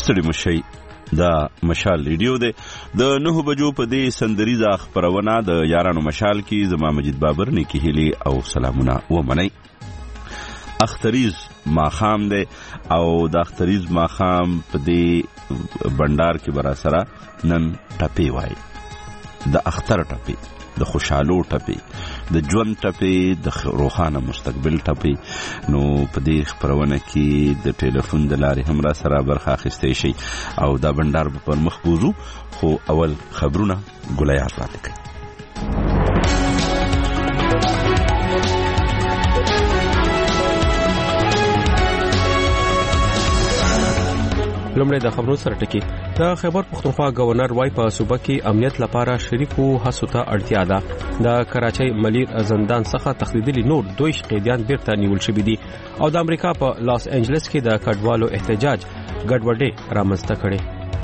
ستړي مشي دا مشال ریډیو دی د 9 بجو په دې سندریزه خبرونه د یارانو مشال کې زما مجید بابر نیکی هلی او سلامونه ومنئ. اختریز ماخام دی او د اختریز ماخام په دې بندر کې برا سره نن ټپی وای د اختر ټپی د خوشحالو ټپی د ژوند ټپی د روښانه مستقبل ټپی. نو په دې خبرونه کې د ټلیفون د لارې هم را سره برخه اخیستئ شي او دا بندر به پر مخ بوزو. خو اول خبرونه ګلیات راته کوي. لومړی د خبرونو سره ټکی. د خیبر پختونخوا گورنر وای په صوبه کې امنیت لپاره شریکو هڅو ته اړتیا ده. د کراچۍ ملیر زندان څخه تښتېدلي نور 2 قیدیان بیرته نیول شوي دي او د امریکا په لاس انجلس کې د کډوالو احتجاج ګډوډي رامنځته کړي.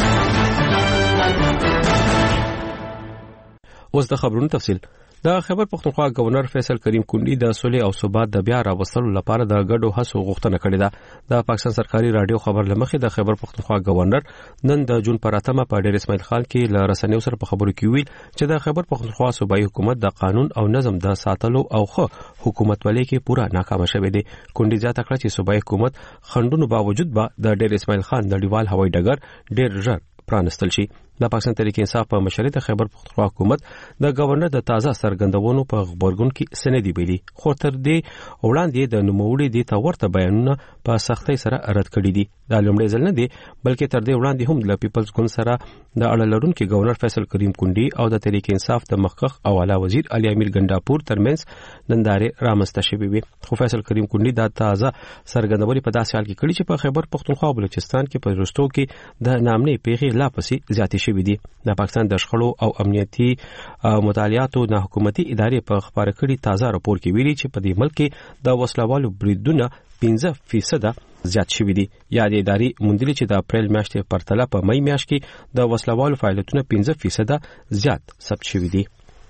اوس د خبرونو تفصیل. د خیبر پختونخوا گورنر فیصل کریم کونډي د صلح او ثبات د بیا راوستلو لپاره د ګډو هڅو غوښتنه کړې ده. د پاکستان سرکاري رادیو خبر لمخې د خیبر پختونخوا گورنر نن د جون پر 8 په ډیر اسماعیل خان کې ل رسنیو سره په خبرو کې ویل چې د خیبر پختونخوا صوبایي حکومت د قانون او نظم د ساتلو او خو حکومتولۍ کې پورا ناکام شوه دی. کونډي زیاته کړه چې صوبایي حکومت خندونو باوجود به د ډیر اسماعیل خان نړیوال هوایي ډګر ډیر ژر پرانستل شي. د پاکستان تحریک انصاف په مشرۍ د خیبر پختونخوا حکومت د گورنر د تازه سرګندونو په خبرګون کې سندې ویلي خو تر دې وړاندې د نوموړي د تورته بیانونه په سختۍ سره رد کړي دي. دا لومړی ځل نه دی بلکې تر دې وړاندې هم د پیپلز ګوند سره د اړه لرونکي گورنر فیصل کریم کونډي او د تحریک انصاف د مخکخ او اعلی وزیر علي امیر ګنداپور ترمنځ نندارې رامنځته شوې وي. خو فیصل کریم کونډي د تازه سرګندونې په داسې حال کې کړي چې په خیبر پختونخوا او بلوچستان کې په وروستو کې د نامنې پیښې لا پسې زیاتې شوې دي. د پاکستان د شخړو او امنیتي مطالعاتو نه حکومتي ادارې په خبره کړي تازه راپور کې ویلي چې په دې ملک کې د وسلوالو بریدونه 15% زیات شوي دي. یا د ادارې موندلي چې د اپریل میاشتې پرتله په مئی میاشت کې د وسلوالو فعالیتونه 15% زیات ثبت شوي دي.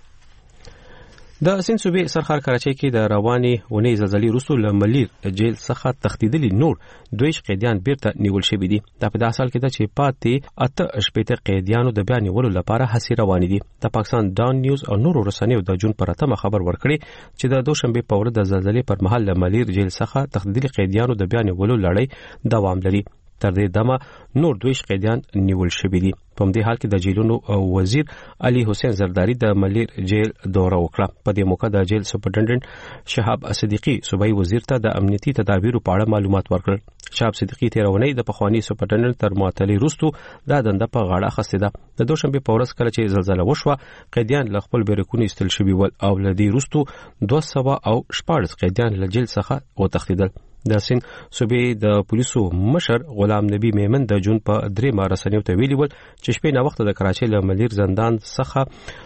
د سند صوبې سرخار کراچۍ کې د رواني ونې زلزلې وروسته له ملیر جیل څخه تښتېدلي نور 2 قیدیان بیرته نیول شوي دي. دا په داسې حال کې ده چې پاتې 8 قیدیانو د بیا نیولو لپاره هڅې روانې دي. د پاکستان ډاون نیوز او نورو رسنیو د جون پر 8 خبر ورکړي چې د دوشنبه په ورځ د زلزلې پر مهال له ملیر جیل څخه تښتېدلي قیدیانو د بیا نیولو لړۍ دوام لري. تر دې دمه نور 2 قیدیان نیول شوي دي. په دې حال کې د جیلونو وزیر علي حسین زرداری د ملیر جیل دوره وکړه. په دې موقع د جیل سپرنټنډنټ شهاب صدیقي صوبایي وزیر ته د امنیتي تدابیرو په اړه معلومات ورکړل. شهاب صدیقي تیرونی د پخوانی سپرنټنډنټ تر معطلي وروسته دا دنده په غاړه اخیسته ده. د دوشنبه په ورځ کله چې زلزلہ وشوه قیدیان له خپل بیرکونو ایستل شوي ول او له دې وروسته 214 قیدیان له جیل څخه وتښتېدل. د سند صوبې د پولیسو مشر غلام نبی میمن د جون په 3 رسنیو ته ویلي ول چې شپې نه وخت د کراچۍ له ملیر زندان څخه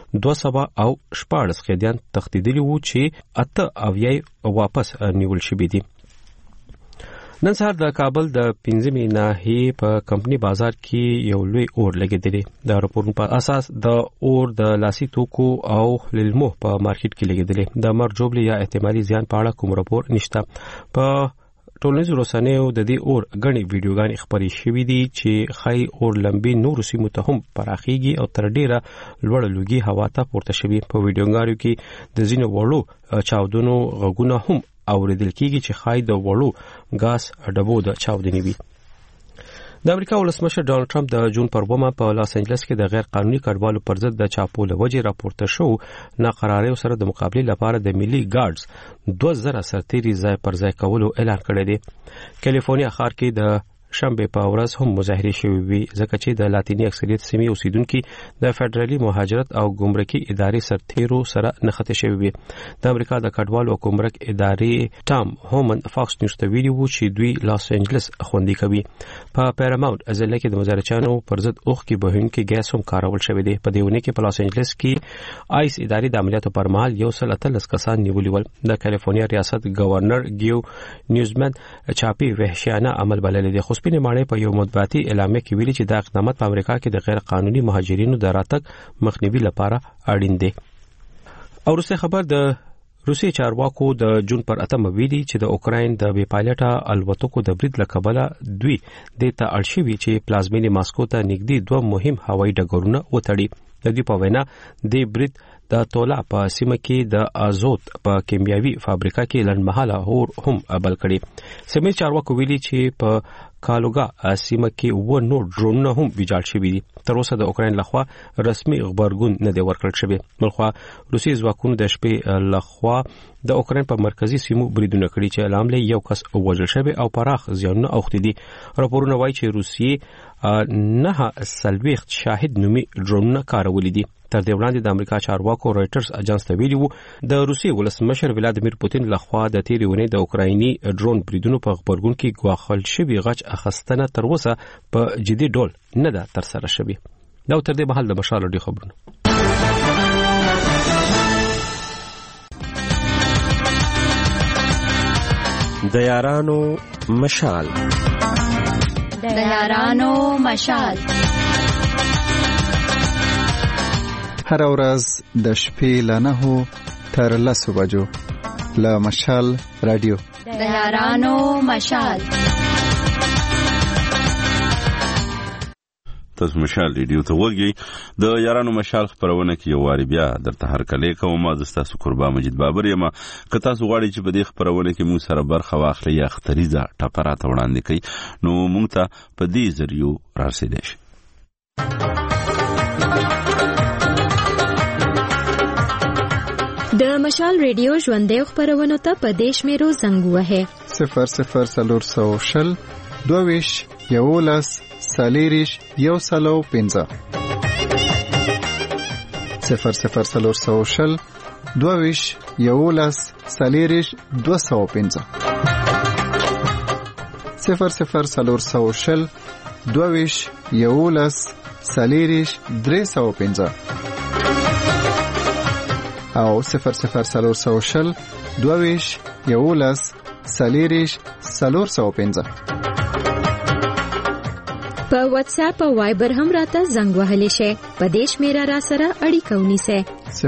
214 قیدیان تښتېدلي وو چې 8 واپس نیول شوي دي. نن سهار د کابل د 15 ناحیې په کمپنی بازار کې یو لوی اور لګېدلی. د راپورونو په اساس د اور د لاسي توکو او للمو په مارکیټ کې لګېدلی. د مرګ جوړې یا احتمالي زیان په اړه کوم راپور نشته. په ټولنیزو رسنیو د دې اور غني ویډیوګانې خبرې شوې دي چې خای اور لمبي نور سیمو ته هم پراخيږي او تر ډیره لوړ لوګي هوا ته پورته شوي. په ویډیوګانو کې د ځینو وړو چاودنو غږونه هم اوریدل کیږي چې خای د وړو غاز ډبو د چاودنې وي. د امریکا ولسمشر ډانلډ ټرمپ د جون پر 2 په لاس انجلس کې د غیر قانوني کډوالو پر ضد د چاپو له وجې راپورته شو ناقرارۍ سره د مقابله لپاره د ملي ګارډز 2000 سرتیري ځای پر ځای کولو اعلان کړی دی. کالیفورنیا ښار کې د شنبه په ورځ هم مظاهره شوې وي ځکه چې د لاتینی اکثریت سیمې اوسیدونکو د فدرالي مهاجرت او ګمرکي ادارې سرتیرو سره نښته شوې وي. د امریکا د کډوالو او ګمرک ادارې ټام هومن فاکس نیوز ته ویلي وو چې دوی لاس انجلس خوندي کوي. په پیراماونت ازله کې د مظاهرچیانو پر ضد اوخ کې بهونکي ګیس هم کارول شوې دي. په دیونه کې په لاس انجلس کې آیس ادارې د عملیاتو پر مهال 113 کسان نیولي ول. د کالیفورنیا ریاست گورنر ګیو نیوزمن چاپی وحشیانه عمل بللی دی. سپینې ماڼۍ په یو مطبوعاتي اعلامیه کې ویلي چې دا اقدامات په امریکا کې د غیر قانوني مهاجرینو د راتګ مخنیوي لپاره اړین دي. او وروسته خبر د روسي چارواکو د جون پر 8 ویلي چې د اوکراین د بې پایلټه الوتکو د برید لکبله دوی د ته اړشوي چې پلازمینې ماسکو ته نږدې 2 مهم هوایي ډګرونه وتړي. د دې په وینا د برید د تولا په سیمه کې د ازوت په کیمیاوي فابریکه کې لنډمهاله اور هم بل کړي. سیمه چارواکو ویلي چې په کالوګا سیمه کې و نو ډرونونه هم ویجاړ شوي دي. تر اوسه د اوکراین لخوا رسمي خبرګون نه دی ورکړل شوی. بلخوا روسي ځواکونو د شپې لخوا د اوکراین په مرکزی سیمو بریدونه کړي چې لامل یو کس وژل شوی او پراخ زیانونه اوختي دي. راپورونه وایي چې روسي نه سلويخت شاهد نومي ډرونونه کارولي دي. تر دې وړاندې د امریکا چارواکو رائټرز اجانس ته ویلي وو د روسي ولسمشر ولادیمیر پوتین لخوا د تیرې ونې د اوکرایني ډرون بریدونو په خبرګون کې ګواښل شوی غچ اخستنه تر اوسه په جدي ډول نه ده ترسره شوې. دا تر دې مهال د مشال رادیو خبرونه. د یارانو مشال د یارانو مشال هر ورځ د شپې له 9 تر 10 بجو له مشال رادیو د یارانو مشال. تاسو مشال ریډیو ته وګورئ. د یارانو مشال خبرونه کې یو واری بیا درته هرکلې کوم. د تاسو قربا مجید بابر یم. که تاسو غواړئ چې په دې خبرونه کې مو سره برخه واخلئ یا اختریزه ټاپراته وړاندې کړئ نو موږ ته په دې ذریعو راسیدئ شئ. د مشال ریډیو ژوندۍ خبرونه ته په دیش میرو زنګ وهه 00 22 11 سالیریش یو سلو 15 00 22 11 سالیریش 215 00 22 11 سالیریش 315 او 00 22 11 سالیریش 415. په واتس اپ او وایبر هم راته زنګ وهلی شي. په دیش میرا را سره اړیکه ونیسه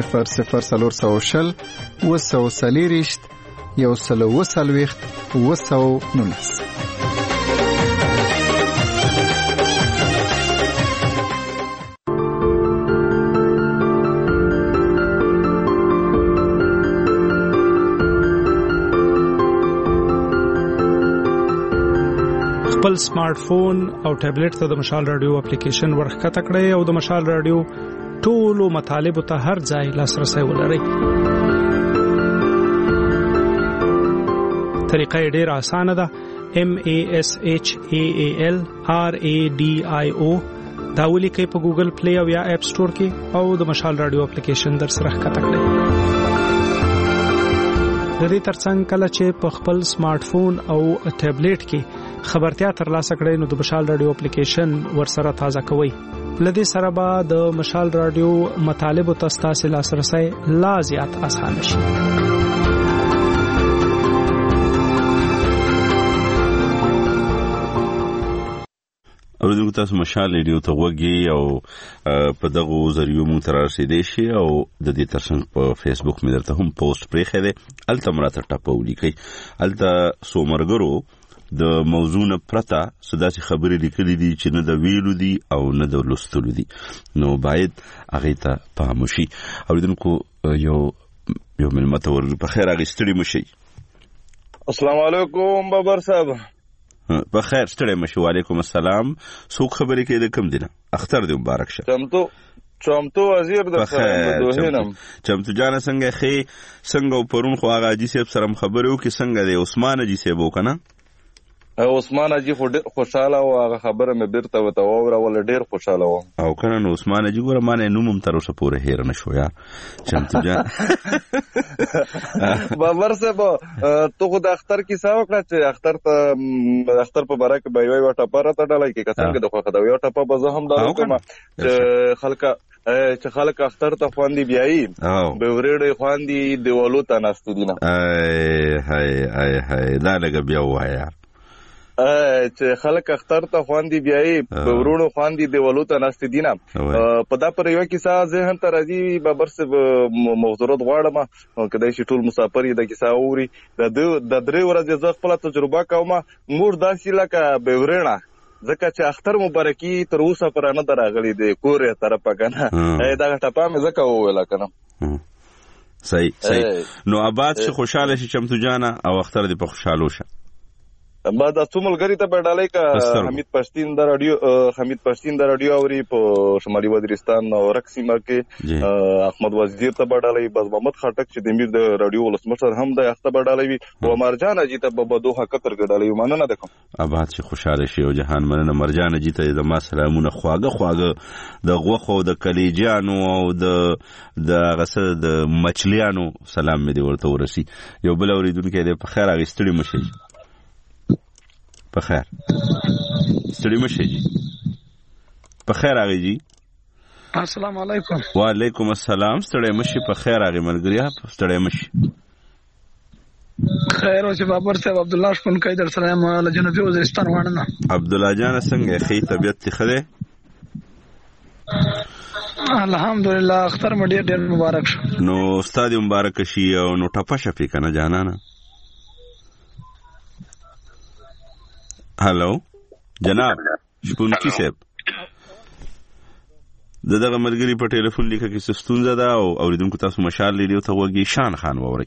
00 وسو سالیریش یو سلو وسلويخت وسو نونس. خپل سمارټ فون او ټابلیټ ته د مشال رادیو اپلیکیشن ورخکته کړئ او د مشال رادیو ټولو مطالبو ته هر ځای لاسرسي ولرئ. طریقه ډیره اسانه ده. MASHAAL RADIO دا ولیکئ په ګوګل پلی او یا اپ سٹور کې او د مشال رادیو اپلیکیشن در سره ښکته کړئ. د دې ترڅنګ کله چې په خپل سمارټ فون او ټابلیټ کې خبرتیا ترلاسه کړئ نو د مشال رادیو اپلیکیشن ورسره تازه کوئ. لدې سره به د مشال رادیو مطالبو ته ستاسو لاسرسي لا زیات اسانه شي. اوریدونکو تاسو مشال ریډیو ته وګورئ او په دغه ذریعو مونږ ته رسیدئ شئ او د دې ترڅنګ په فیسبوک مې درته هم پوسټ پرېښی دی. هلته مراته ټاپه ولیکئ. هلته څو ملګرو د موضوع نه پرته څه داسې خبرې لیکلي دي چې نه د ویلو دي او نه د لوستلو دي نو باید هغې ته پام وشي. اوریدونکو یو مېلمه ته ورغلو. په خیر هغې ستړي مه شئ. السلام علیکم بابر صاحب. په خیر ستړي مه شئ. وعلیکم السلام. څوک خبرې کوي د کوم دی نه؟ اختر دې مبارک شه. چمتو وزیر د دوهینم. چمتو جانه څنګه خې څنګه پرون خو هغه حاجي صاحب سره خبرې وکړې څنګه دی عثمان حاجي صاحب وکنه عثمان حاجي خوشاله او هغه خبره مې بیرته وته وره ډیر خوشاله و او کنه نو عثمان حاجي ګوره مانه نوم تر اوسه پورې هیر نشو یار. چمتو جان بابر صاحب تو خو د اختر کیسه وکړه چې اختر په باره کې به یو ټپره ته ډالای کې کسان کې د خو خدای یو ټپه به زه هم دا کوم چې خلک اختر ته خواندي بیاي به ورېړې خواندي دیوالو ته ناست دي نه. هاي دا لګ بیا وای یار. چې خلک اختر ته خواندي بیاي ورونو خواندي دیولو ته ناست دینه په دا پر یو کیسه ذهن ته راځي بابر سب موضوعات غواړم کله چې ټول مسافر د کیسه اوري د درې ورځې ز خپل تجربه کوم مور داسې لکه به ورنه ځکه چې اختر مبارکي تر اوسه پر نه دراغلي د کورې طرفه کنه دا ټپه مې ځکه وویل کنه صحیح نو آباد شي خوشاله شي چمتو جانا او اختر دې په خوشاله شه بعد څومره غری ته بدلای کا حمید پښتین د رادیو اوري په شمالي وزیرستان او رقصیمه کې احمد وزیر ته بدلای بس محمد خټک چې د میر د رادیو ولسمشر هم د اخته بدلای او مرجان اجي ته په دوه کتر غډلای مننه دکم آباد شي خوشاله شي او جهان مننه مرجان اجي ته زما سلامونه خواږه د غوخو د کلیجانو او د غسه د مچلیانو سلام مې دی ورته ورسي یو بل اوریدونکو دې په خیر اغستړي مشي په خیر ستړي مشه جی په خیر اغه جی السلام علیکم وعلیکم السلام ستړي مشه په خیر اغه ملګریا ستړي مشه خیر او چې بابر صاحب عبد الله شپون کای در سلام له جنوبي وزیرستان وانه عبد الله جان څنګه خې طبيعت تخره الحمدلله اختر مډیر ډیر مبارک شو نو استاد مبارک شي او نو ټپه شپې کنه جانانه هلو جناب شپونکی صاحب دغه ملګری په ټلیفون لیکه کې ستونزه ده او اوریدونکو تاسو مشال لیدو ته وګي شان خان ووري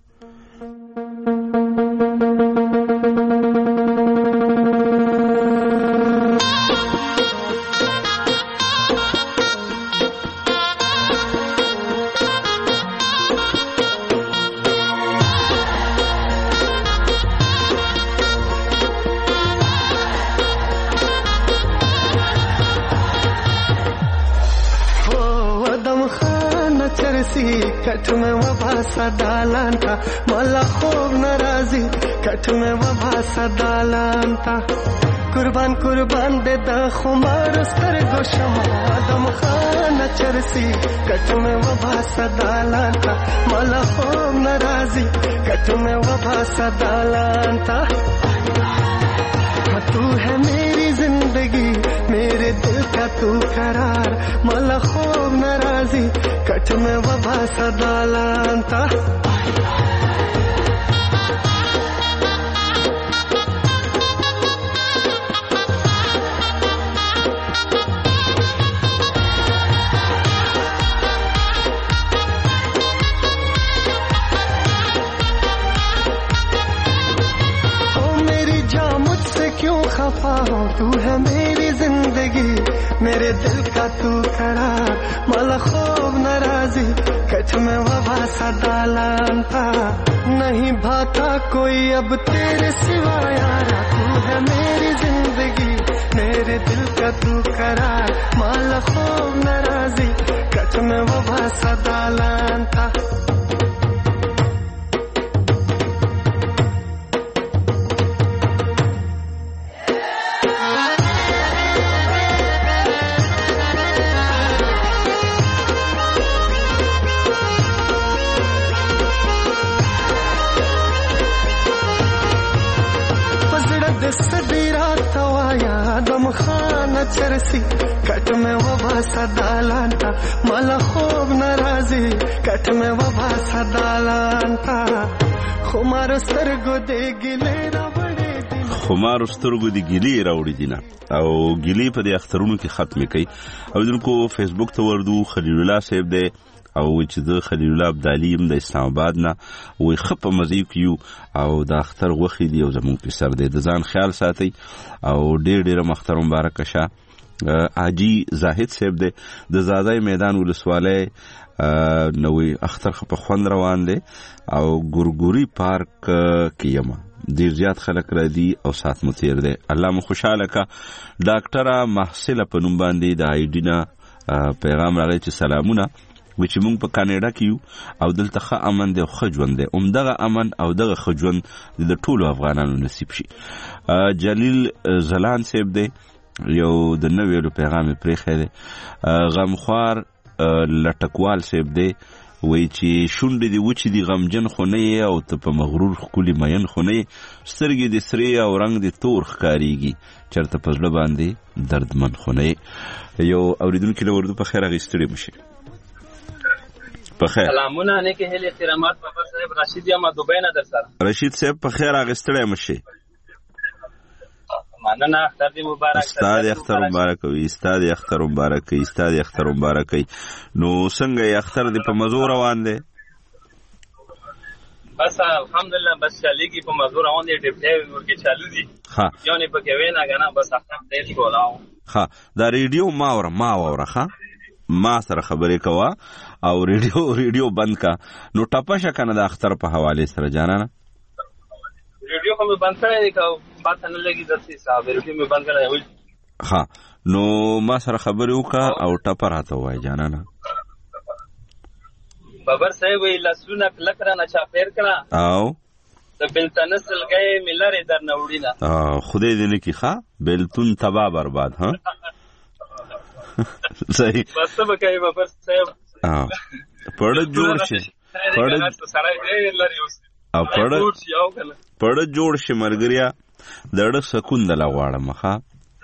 کټ مې وبا سدالان تا مالا خوب ناراضي کټ مې وبا سدالان تا قربان دې د خمار سترګو شمع آدم خان چرسي کټ مې وبا سدالان تا مالا خوب ناراضي کټ مې وبا سدالان تا تو ہے میری زندگی میرے دل کا تو قرار مالا خوب ناراضی کٹ میں وبا سدالان تا खफा हो तू है मेरी जिंदगी मेरे दिल का तू करार माला खूब नाराजी कच में वबा सदालान था नहीं भाता कोई अब तेरे सिवा यारा तू है मेरी जिंदगी मेरे दिल का तू करार माला खूब नाराजी कच में वबा सदालान था चरसी कट में वबा सदालान था माला खूब नाराजी कट में वबा सदालान था خمار سترګو دی ګلې راوړې دي خمار سترګو دی ګلې راوړې دي او ګلې په دې اخترونو کې ختمې کوي او دونکو فیسبوک ته وردو خلیل الله صاحب دی او چې د خلیل الله عبدالیم د اسلام آباد نه وي خپ مزي کیو او د اختر غوخي دی او زمون په سر دی د ځان خیال ساتي او ډېر مختر مبارک شه حاجی زاهد صاحب دی د زادای میدان ولسواله نوې اختر په خوند روان دي او ګورګوري پارک کېما ډیر زیات خلک را دي او سات متیر دي الله مو خوشاله کا ډاکټره محسله په نوم باندې د ایډینا پیغام راغی چې سلامونه چې موږ په کاناډا کې یو او دلته ښه امن دی او ښه ژوند دی همدغه امن او دغه ښه ژوند د ټولو افغانانو نصیب شي جلیل زلان صاحب دی یو د نوې پیغام پرې خېده غمخوار لټکوال صاحب دی وای چې شونډې دې وچې دي غمجن خو نه یې او ته په مغرور ښکلي مین خو نه یې سترګې دې سرې او رنګ دې تور ښکارېږي چېرته په زړه باندې دردمن خو نه یې. یو اورېدونکي له اردو په خیر هغې ستړي مه شي. په خیر سلامونه نیکې هیلې احترامات بابر صاحب. رشید یم دوبۍ نه در سره. رشید صاحب په خیر هغې ستړی مه شي. مننه. اختر دې مبارک. ستا دې اختر مبارک وي. ستا دې اختر مبارک وي. ستا دې اختر مبارک وي. نو څنګه یې اختر دې په مزو روان دی؟ بس الحمدلله بس چلیږي په مزو روان دی. ډیپټۍ ورکې چالو دي یو نه پکې وینا کنه بس اختر دې شولاو. ها دا ریډیو ما وره ښه ما سره خبرې کوه او ریډیو بند کا نو ټپشه کنه د اختر په حواله سره جانانه. ریډیو کوم بند کړی کا پاتہ نه لګي درته صاحب ریډیو مې بند کړی. ها نو ما سره خبرې وکړه او ټپه راته وای جانانه. بابر صاحب وی لسونه کلکره نه چا پیر کړه او د بلتنسل گئے ملره در نوړینا. خدای دې نه کی ښا بلتون تبا برباد. ها صحیح بس به کوي بابر صاحب. پړ جوړ شي او پړ جوړ شي مرګریا دړه سکون دلا غواړم ښا.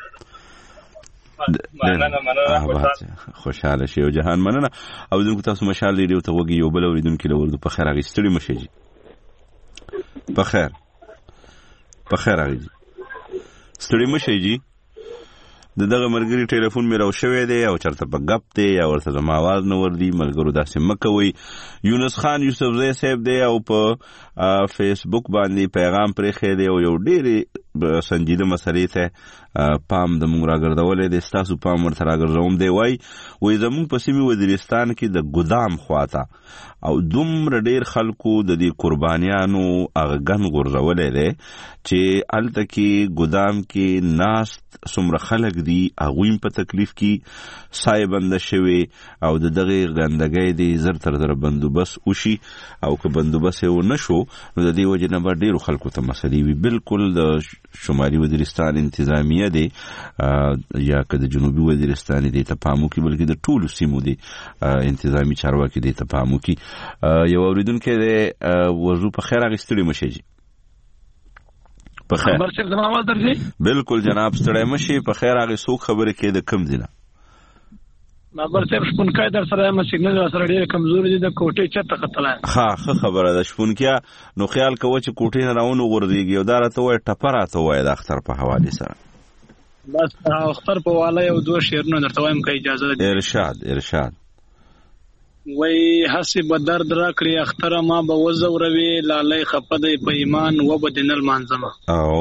مننه خوشاله شي او جهان مننه. او دونکو تاسو مشال ریډیو ته وګي یو بل اوریدونکو له ورته په خیر هغه ستړي مشه جی. په خیر هغه جی ستړي مشه جی. دغه مرګري ټلیفون مې راو شوی دی او چرته په غپ دی یا ورته زما आवाज نه وردی. ملګرو داسې مکوي. یونس خان یوسفزی صاحب دی او په فیسبوک باندې پیغام پرې خې دی او یو ډېری سنجیده مسلې ته پام د مونږ راګرځولې دی. ستاسو پام ورته راګرځوم دی. وای زمونږ په سیمې وزیرستان کې د ګدام خواته او دومره ډېر خلکو د دې قربانیانو هغه ګن غورځولی دی چې هلته کې ګدام کې ناست څومره خلک دي هغوی په تکلیف کې سایه بنده شوې او د دغې ګندګۍ د زر تر زره بندوبست وشي او که بندوبست یې ونه شو نو د دې وجې نه به ډېرو خلکو ته مسلې وي. بالکل د شمالي وزیرستان انتظامیه دی یا که د جنوبي وزیرستان دی ته پام وکړي بلکې د ټولو سیمو دی انتظامي چارواکي دی ته پام وکړي. یو اورېدونکی دی وضو په خیر هغې ستړي مه شي جي. په خیر بالکل جناب ستړی مه شي. په خیر هغې څوک خبرې کوي د کوم ځای نه؟ بابر صاحب شپونکی در سره یم. سیګنل را سره ډېر کمزوري دي. د کوټې چته ختلی. ښه خبره ده شپونکیا. نو خیال کوه چې کوټې نه راونه غورځېږي او دا راته وایه ټپه راته وایه د اختر په حوالې سره. بس اختر په واله یو دوه شعرونه درته وایم که اجازه ده. ارشاد وای هسې به درد را کړي اختره ما به وځوروي لالی خفه دی په ایمان و به دې نه لمانځمه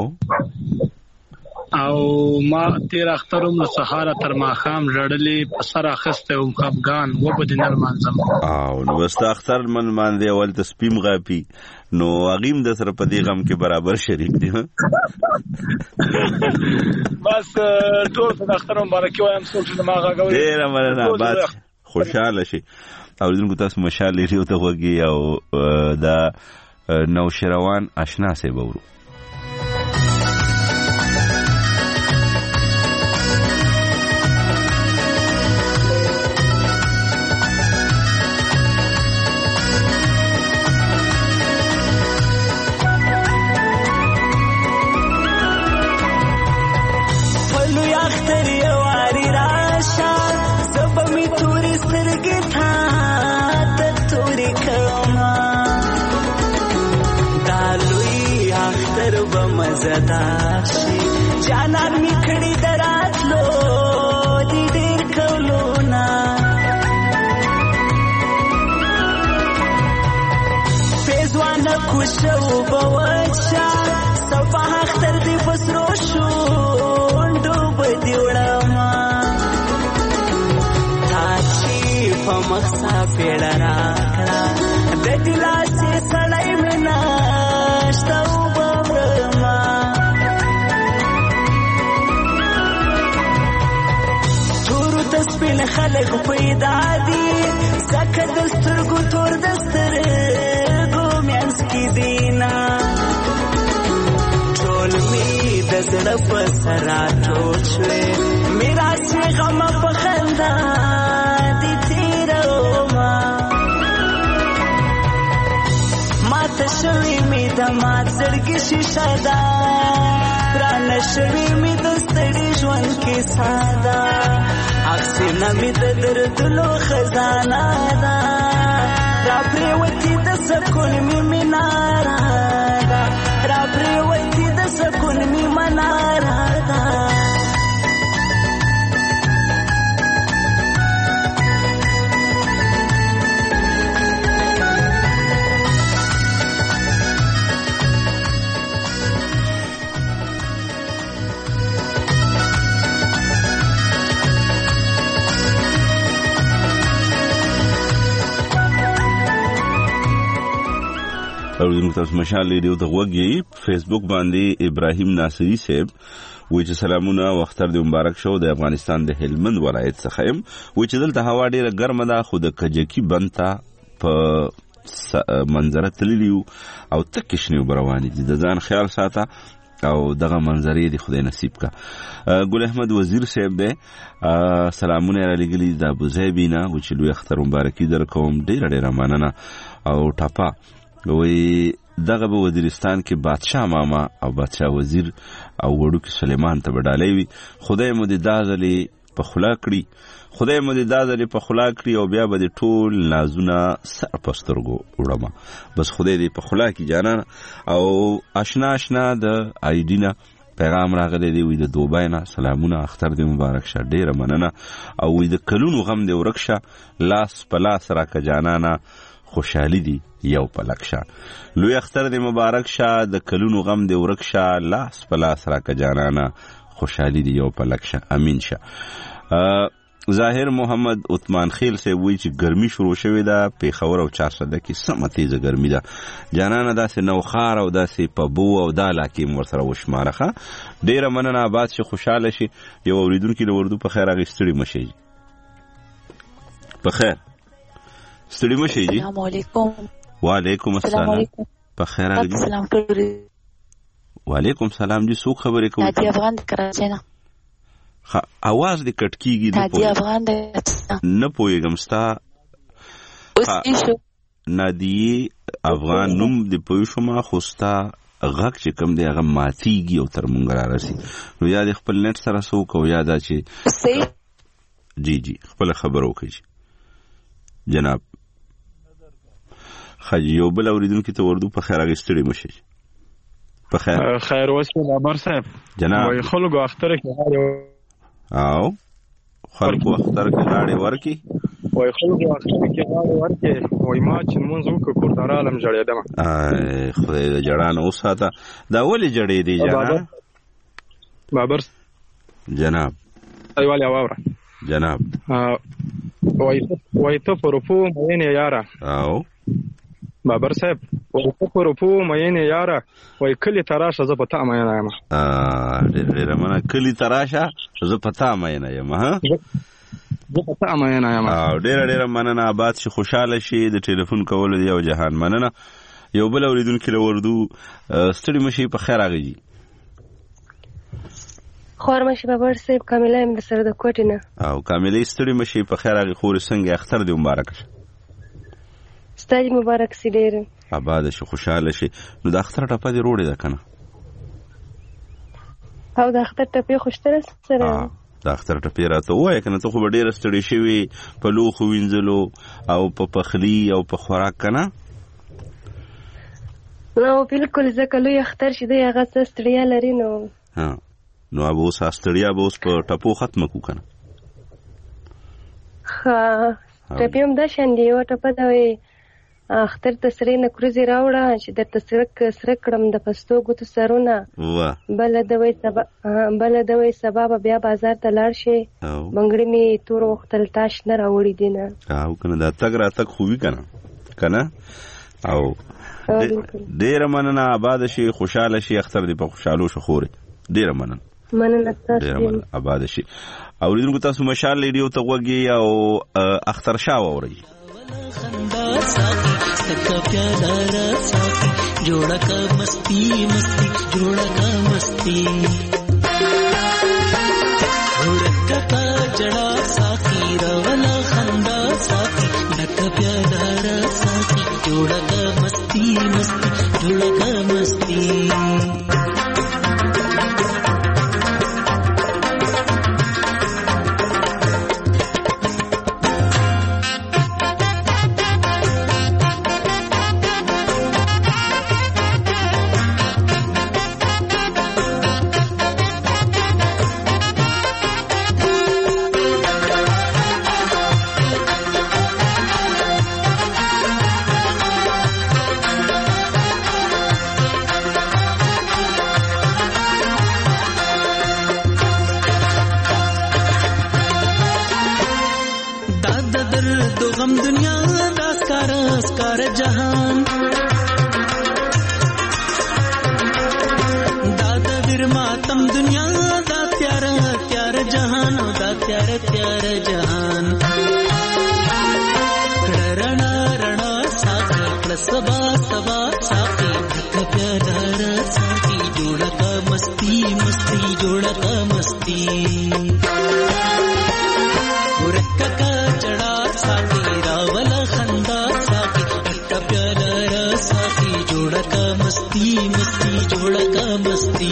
او ما تیر اختر له سهاره تر ماښام ژړلې په سر اخیستی وم خفګان و به دې نه لمانځمه. نو بس د اختر من باندې اول ته سپیم غاپي نو هغیم د سره په دې غم کې برابر شریک دي. بس ټول د اختر مبارکي وایم. څوک چې زما غږوي ډېره مننه. باد خوشحاله شي. اوریدونکو تاسو مشال ریډیو ته وګورئ او دا نوشیروان آشنا صاحب ورو. جانان می کړي دراتلو دې ډېر کولونا فیضوانه کوشو بوچا صفه اختر دې بسرو شو ډوب دې وړما تاچی په مخسا پیړه راکړه د دلاسه سړی منا شتو سپین خلق پیدا دي زکه د سترګو تور د سترګو میانس کې دینا ټول می د زړه په سره ټول شوې میرا چې غم په خندا دي تیرو ما مات شوی می د مات زړګي شیشه ده رانه شوی می د ستړي ژوند کې ساده اکسینه می د دردلو خزانه ده را پریوتی د سکون می مناره ده را پریوتی د سکون می مناره ده اوریدونکو تاسو مشال ریډیو ته وګورئ. فیسبوک باندې ابراهیم ناصری صاحب وایي چې سلامونه او اختر دې مبارک شو. د افغانستان د هلمند ولایت څخه يم. وایي چې دلته هوا ډیره ګرمه ده خو د کجکی بنتا په منظره تللیو او تکشنیو بروانې دي. د ځان خیال ساته او دغه منظرې دی خدای نصیب کا. ګل احمد وزیر صاحب دې سلامونه را لګلی د ابوظبینا و چې لوی اختر مبارکي درکوم. ډیره مننه. او ټاپا وی دغه به وزیرستان کې بادشاه ماما او بادشاه وزیر او وړوکی سلیمان ته بدالې وي. خدای مو دې دازلې په خلا کړی او بیا به دې ټول نازونه سر پسترګو وړما. بس خدای دې په خلا کې جانان. او آشنا د ایډینا پیغام راغلی دی. وی د دوبای نه سلامونه اختر دې مبارک شه. ډیره مننه. او وی د کلونو غم دې ورکشه لاس په لاس راکه جانانا خوشحالی دی یو پلکشا. لوی اختر دې مبارک شه د کلونو غم دې ورکشه لاس په لاس راکه جانانا خوشحالی دی یو پلکشا. امین شه. ظاهر محمد عثمان خیل سے وی چې ګرمي شروع شوې ده پیښور او 400 کې سمه تیزه ګرمي ده جانانه. داسې نوخار او داسې پبو او دالا کې ورسره وشمارخه. ډیره مننه. آباد شي خوشاله شي. یو اوریدونکو له وردو په خیر اغستړي مشي. په خیر ستړي مشي جی. السلام علیکم. وعلیکم السلام. په خیر راغلی. السلام ټول. وعلیکم سلام جی. څوک خبرې کوي؟ نادی افغان کراچۍ نه. اواز دې کټ کیږي. نادی افغان دې نه پوهیږم ستا نادی افغان نوم دې پوه شوم خو ستا غږ چې کوم دی هغه ماتیږي او تر مونږ را رسي. نو یا دې خپل نت سره څوک او یا دا چې جی خپل خبر وکړي جناب. خاجي یو بل اوریدونکو ته وردو په خیر اغستړي مشي. په خیر وسه عمر صاحب جناب. وای خلکو اختر کې او خلکو اختر کې لاړې ورکی. وای خلکو اختر کې لاړې ورکی. وای ما چې مونږ وکړو کور عالم جړېدم. خدای دې جړان اوساته. دا ولې جړې دی جناب؟ بابر جناب ایواله واوره جناب. وای ته پروپو مینه یاره. او بابر صاحب وای ته پروپو مینه یاره. وای کلی تراشه ز پتا مینه یم. ډېر مننه. کلی تراشه ز پتا مینه یم. ها ز پتا مینه یم. ډېر مننه. آباد شي خوشاله شي. د ټلیفون کول دی او جهان مننه. یو بل اوریدونکو له وردو ستړي مشي. په خیر راغی. خورمشي بابر صاحب کامله هم د سره د کوټې نه. او کامله ستړي مشي. په خیر راغی. خور څنګه اختر دې مبارک شه. ستاسو مبارک سي. ډېر آباد شي خوشاله شي. نو د اختر ټپه دې روړې ده کنه؟ او د اختر ټپه خوشتره سره د اختر ټپه راته وای کنه. ته خو ډېر ستړي شوی په لوخو وینځلو او په پخلی او په خوراک کنه. نو بالکل ځکه لوی اختر شي دی هغه ستړیا لري. نو نو ابو ساستړیا به اوس په ټپو ختم کو کنه. ټپه هم د شاندې او ټپه دا وي اختر تسری نه کروزي راوړه چې د تسرک سره کړم د پستو ګوتو سرونه. بل د وې سبب بیا بازار ته لاړ شي. منګړې می تور وختل تاش نه راوړي دینه. او کنه دا تګ را تک خوې کنه. او ډېر مننه. آباد شي خوشاله شي. اختر دې په خوشالو شو خوري. ډېر مننه. آباد شي. اوریدونکو تاسو مشال ریډیو ته وګورئ او اختر شاه واورئ. جوړه کا مستی جوړه کا مستی ورکه کا جڑا ساقی رولا خندا ساقی نک پیادار ساقی جوړه کا مستی जोड़ा का मस्ती गम दुनिया दा स्कार जहान दादा वीर मातम दुनिया दा प्यार जहान दा प्यार जहान रणा रणा साथी सबा साथी प्यार साथी जोड़ा का मस्ती जोड़ा का मस्ती का चढ़ा साथी रावला खंदा साथी का प्यार साथी जोड़ा का मस्ती जोड़ा का मस्ती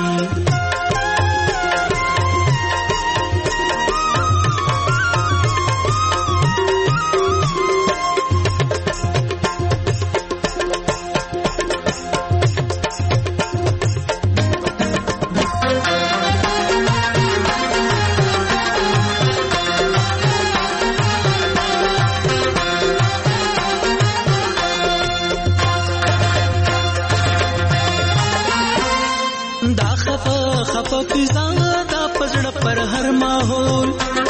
खपा फिजा दा पजड़ पर हर माहौल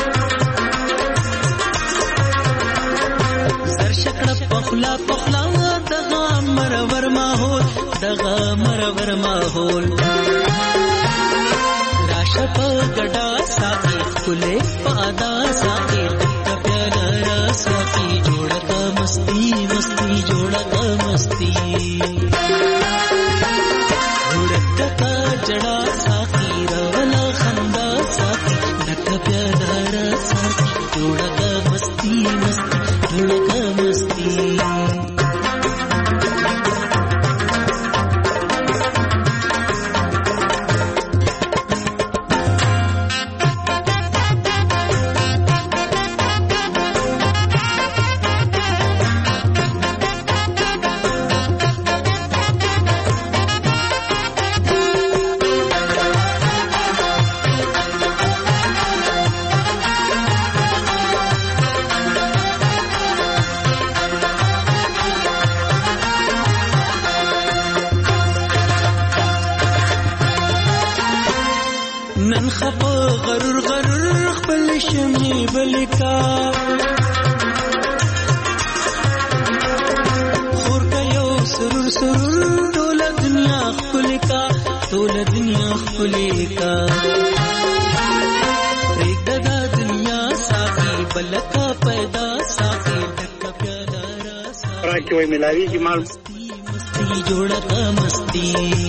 सरशकड़ पखला दगा मरवर माहौल राशप गड़ा साथी खुले पादा साथी प्यारा साथी जोड़ा का मस्ती जोड़ा का मस्ती का जड़ा साथी रवला खंदा साथी ढका प्यारा साथी जोड़ा का मस्ती जोड़ा का मस्ती नन खपा गरुर खपल शमी बलिका खुर कयो सुरुर डोला दुनिया खुलिका एक दादा दुनिया साथी बलका पैदा साथी ढका प्यारा साथी कोई मिलावी की माल मस्ती जोड़ा का मस्ती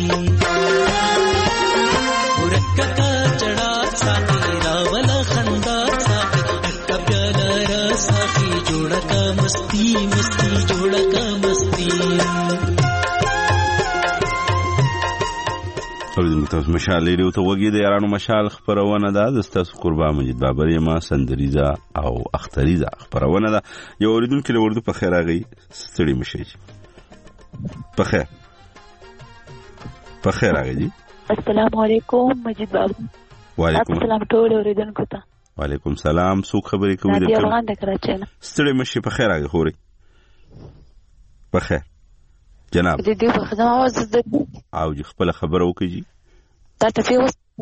का चढ़ा साथी रावला खंदा साथी ढका प्यारा साथी जोड़ा का मस्ती जोड़ा का मस्ती تاسو مشال لري ته وګي د یارانو مشال خبرونه ده د تاسو قربان مجید بابر یما سندریزا او اختریزا خبرونه ده یو اوریدونکو له ورده په خیر راغی ستړي مشي په خیر راغی السلام علیکم مجید بابا وعلیکم السلام ټول اوریدونکو ته وعلیکم سلام سو خبرې کوي د افغان د کراچۍ نه ستړي مشي په خیر راغی خوري په خیر جناب د دې په خدمت आवाज د او خپل خبر وکړي دا تفیو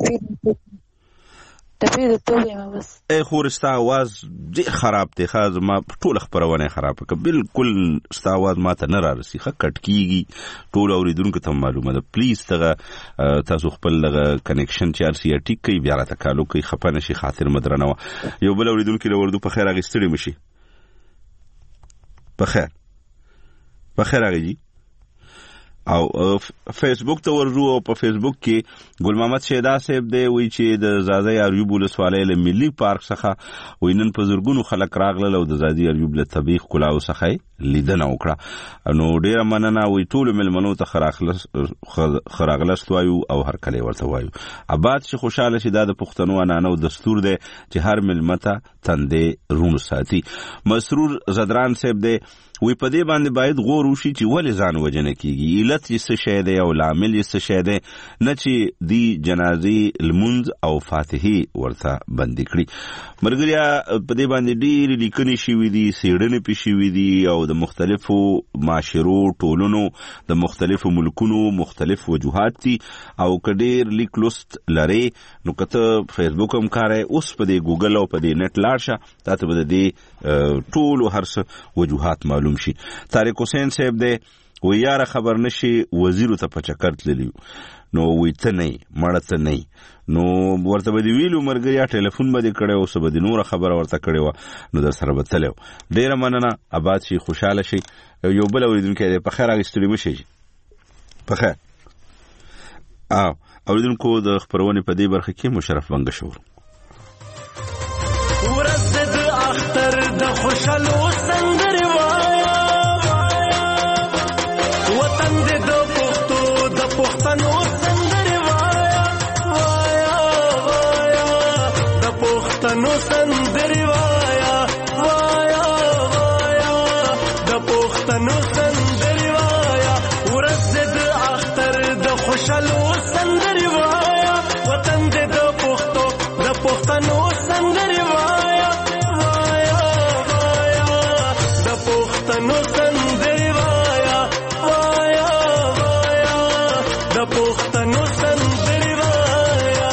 توبه ما بس اے خورستا आवाज ډیر خراب دی خاص ما ټول خبرونه خراب ک بالکل ستا आवाज ما ته نه رارسي خ کټ کیږي ټول اوریدونکو ته معلومه ده پلیز تاسو خپل کنیکشن چارج یا ټیک کوي بیا راته کالو کوي خپنه شي خاطر مدرنه یو بل اوریدونکو له وردو په خیر اغستړي مشي په خیر راغی او فیسبوک ته ورځو او په فیسبوک کې ګل محمد شیدا صاحب دی وی چې د زادی ایوب ولسوالۍ له ملي پارک څخه وینن په زرګونو خلک راغله او د زادی ایوب له طبيعي کلاو څخه لیدنه وکړه. نو ډیره مننه وی ټول ملمنو ته خراغلست وایو او هر کله ورته وایو. اباد چې خوشاله شي دا د پښتنو انانو دستور دی چې هر ملمته تندې رونو ساتي. مسرور زدران صاحب دی وی په دې باندې باید غور وشي چې ولې ځان وجنه کیږي، علت یې څه شی دی او لامل یې څه شی دی، نه چې دی جنازې لمونځ او فاتحي ورته بندي کړي. مرګریا په دې باندې ډېرې لیکنې شوي دي، څېړنې پې شوي دي او د مختلفو معاشرو ټولنو د مختلفو ملکونو مختلف وجوهات دي. او که ډېر لیک لوست لرې نو که ته فیسبوک هم کاروې، اوس په دې ګوګل او په دې نت لاړ شه، تا ته به د دې ټولو هر څه وجوهات معلوم شي. طارق حسین صاحب دی وی یاره خبر نشي وزیرو ته په چکر تللی نو وی ته نه مړه ته نه نو ورته به دی ویلو مرګریا ټلیفون به دی کړی او څه به دی نوره خبره ورته کړې وه نو در سره به تلی. ډېره مننه، اباد شي، خوشحاله شي. یو بل اورېدونکی دی، په خیر اخیستلي مه شي. په خیر. اورېدونکو د خپرونې په دې برخه کې مشرف بنګه شور ورځ د اختر د خوشالو سندرې وایا وطن دې د پښتو د پښتنو سندرې وایا وایا وایا د پښتنو سندرې وایا وایا وایا د پښتنو سندرې وایا ورځ د اختر د خوشالو سندرې وایا وطن دې د پښتو د پښتنو سندرې وایا وایا وایا د پښتنو سندرې وایا وایا وایا د پښتنو سندرې وایا.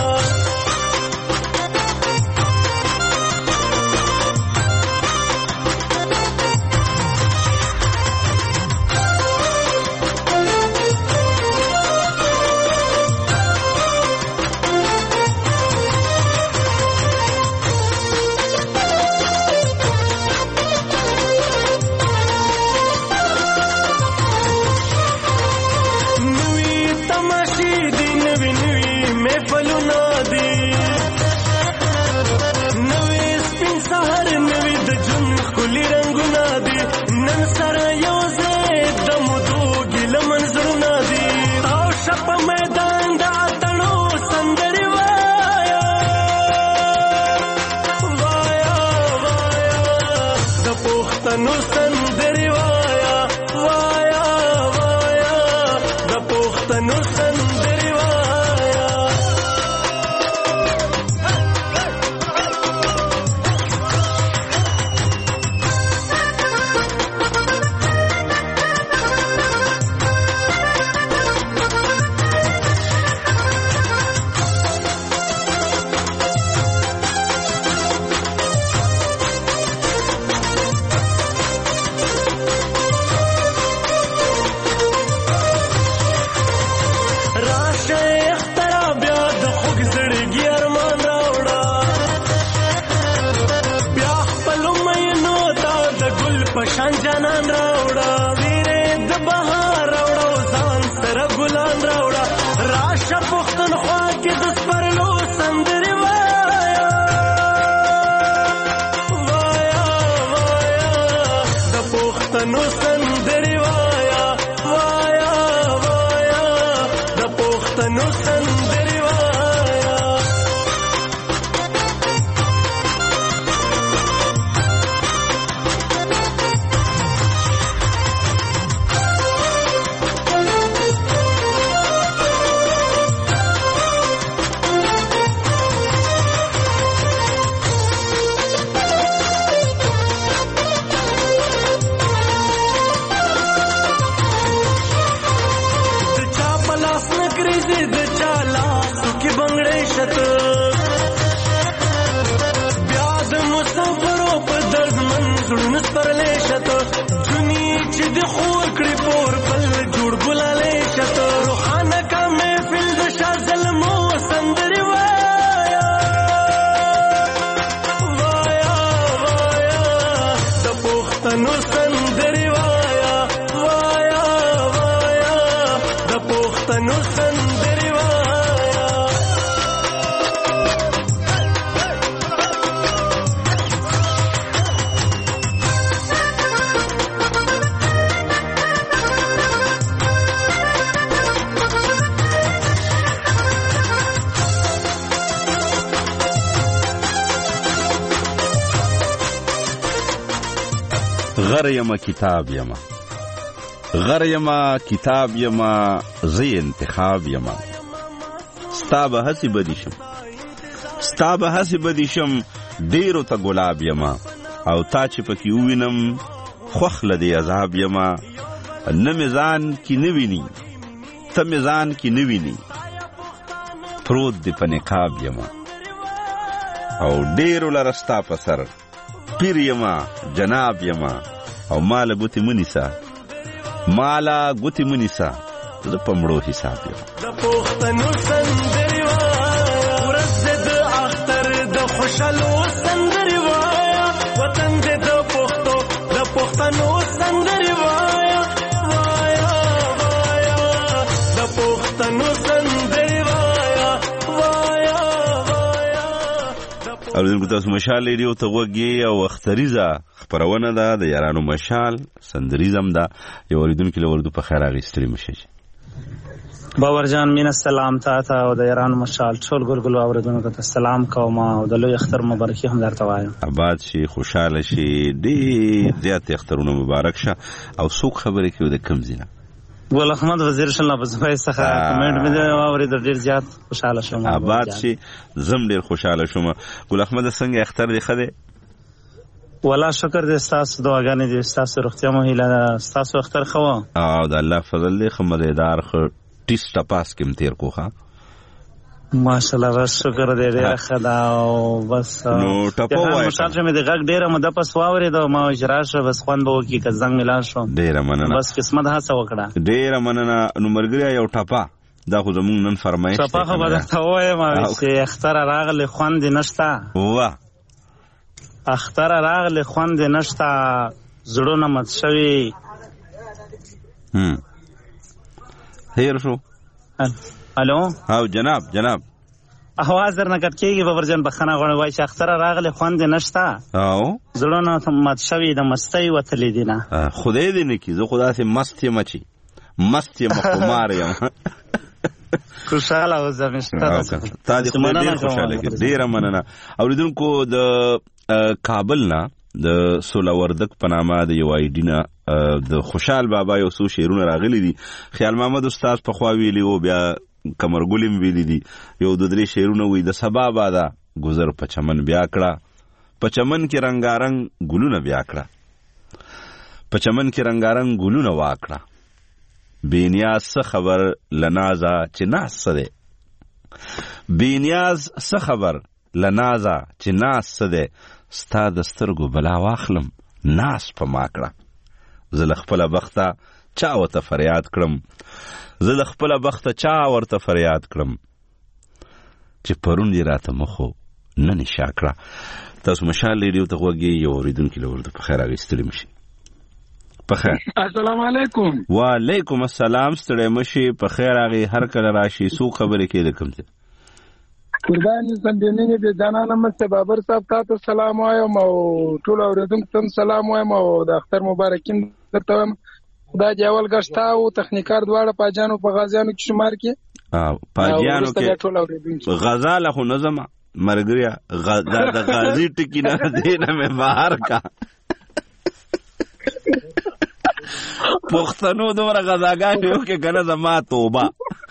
پښتنو سندري وایا غر یما کتاب یما غر یما کتاب یما زی انتخاب یما ستا به هسی بدیشم ستا به هسی بدیشم ډیرو ته ګلاب یما او تا چې پکې ووینم خوښ له دې عذاب یما نه مې ځان کې نه ویني ته مې ځان کې نه ویني پروت دې په نقاب یما او ډیرو لره ستا په سر پیر یما جناب یما او مالا گوتی منیسا مالا گوتی منیسا د پمړو حساب یما د پښتنو سندري وایا ورځ د اختر د خوشالو سندري وایا وطن د پښتنو سندري وایا وایا وایا د پښتنو سندري وایا وایا وایا اوریدونکو تاسو مشال ریډیو ته وګورئ او اختریزه خبرونه ده د یارانو مشال سندریزم ده یو اوریدونکو له وردو په خیر اغستری مشه باور جان مين سلام تا او د یارانو مشال ټول ګلګل اوریدونکو ته سلام کوم او د لوی اختر مبارکي هم درته وایم آباد شي خوشاله شي ډیر زیات اخترونه مبارک شه او څوک خبرې کوي د کم زینه ګل احمد وزیر شل په ځای څخه کمنټ مې اورید ډیر زیات خوشاله شوم آباد شي زم ډیر خوشاله شوم ګل احمد څنګه اختر دی خده ولا شکر دې تاسو دعاګانې دې تاسو روغتیا مو هیله تاسو اختر خو او د الله فضل له خمدار خ ټیس ټپاس کې تیر کوخه ماشاءالله شکر دې ډیر خدا او بس نو ټپو وای مشال چې مې د غږ ډیره مده پس واورې دا ما اجراشه بس خوان به وکی که زنګ ملان شو ډیره مننه بس قسمت هڅه وکړه ډیره مننه نو مرګریا یو ټپا دا خو زمونږ نن فرمایش ټپا خو به ته وایم چې اختر راغله خوان دې نشتا واه اختر راغله خوان دې نشتا زړونه مت شوي هیر شو الو او جناب اواز درنه کټ کېږي بابرجان بخنه غوړ وای چې اختر راغله خوان دې نشتا او زړونه مت شوي د مستی وتلې دینه خدای دې نه کی زه خدا سي مست یم چی مست یم خمار یم خوشاله اوسم تا دې ډیر خوشاله کې ډیر مننه اوریدونکو د کابل نه د سولاوردک پنامه د یو ایډینا د خوشحال بابا یو څو شعرونه راغلي دي خیال محمد استاد په خوا ویلی او بیا کمرګولم ویلی دي یو د درې شعرونه وي د سبا بادا گذر په چمن بیا کړه په چمن کې رنگارنګ ګلونه بیا کړه په چمن کې رنگارنګ ګلونه واکړه بینیاز څه خبر لنازا چې ناس سره بینیاز څه خبر لنازا چې ناس سره ستا د سترګو بلا واخلم ناس په ماکړه زه له خپله بخته چا ورته فریاد کړم زه له خپله بخته چا ورته فریاد کړم چې پرون یې راته مخو نن یې شا کړه تاسو مشال ریډیو ته غوږی یو اوریدونکي له ورته په خیر اخیستلی مشي په خیر السلام علیکم وعلیکم السلام ستړی مشي په خیر هغې هر کله راشي څو خبرې کې د کوم ځای قرباني سندینې د جانانه مست بابر صاحب تاسو سلام وایم او ټول اوریدونکو ته سلام وایم او د اختر مبارکین درته وایم خدای دې اول غشتا او تخنیکار دواړه پاجانو په غازیانو کې شمار کې پاجانو کې غزاله خو نظم مرګریا د غازی ټکی نه دینه مې بهر کا پښتنو دومره غزاګانې وکړې کنه زما توبه